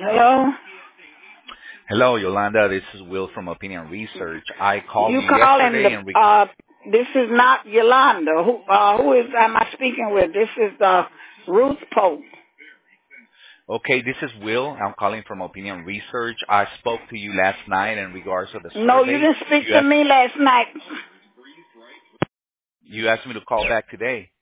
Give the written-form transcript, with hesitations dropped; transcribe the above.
Hello? Hello, Yolanda. This is Will from Opinion Research. I called You you calling yesterday and this is not Yolanda. Am I speaking with? This is, Ruth Pope. okay, this is Will. I'm calling from Opinion Research. I spoke to you last night in regards to the No, you survey. didn't speak You to asked me last night. you asked me to call back today.